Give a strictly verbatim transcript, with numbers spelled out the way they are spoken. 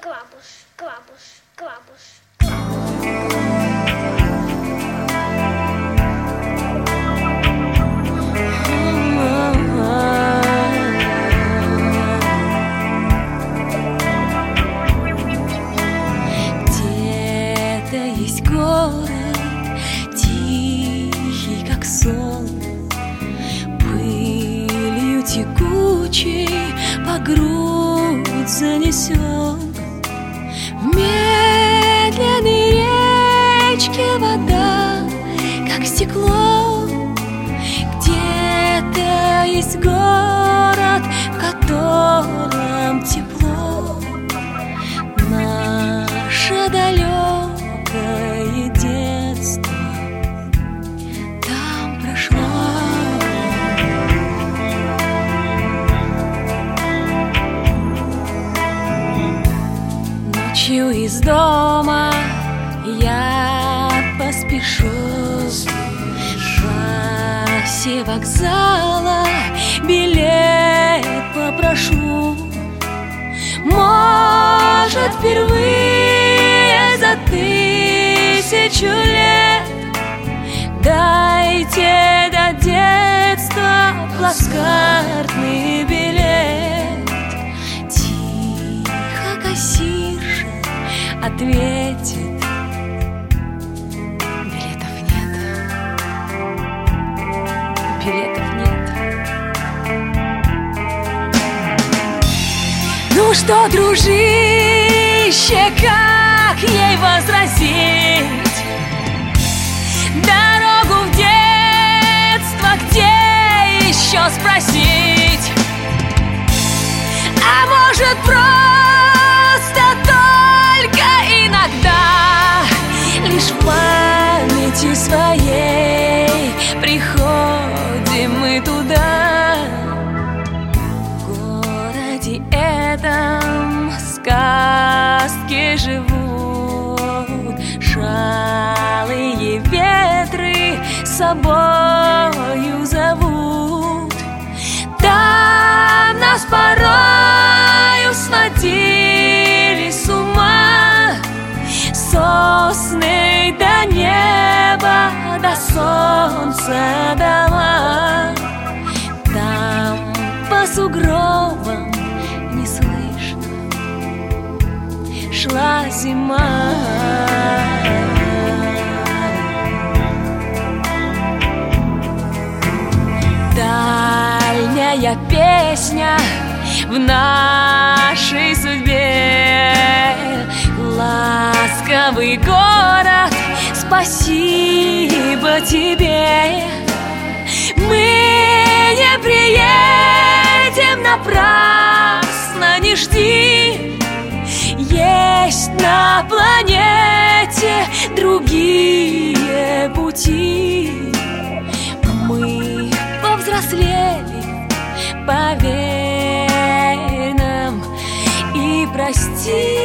клабуш, клабуш, клабуш. Где-то есть город, тихий, как сон, пылью текучей по грудь занесен. В медленной речке вода, как стекло. Где-то есть город, в котором тепло. Наше далекое детство там прошло. Ночью из дома я поспешу, в кассе вокзала билет попрошу. Может, впервые за тысячу лет дайте до детства плацкартный билет. Тихо кассирша ответит: билетов нет, билетов нет. Ну что, дружище, как ей возразить? Дорогу в детство где еще спросить? А может, просто только иногда лишь в памяти своей приходим мы туда. В городе этом сказки живут, шалые ветры с собою зовут. Там нас порою сводили с ума сосны до неба, до солнца дома. Там по сугробам не слышно шла зима. Дальняя песня в нашей судьбе. Ласковый город, спасибо тебе. Мы не приедем напрасно, не жди. Есть на планете другие пути. Мы повзрослели, поверь нам, и прости.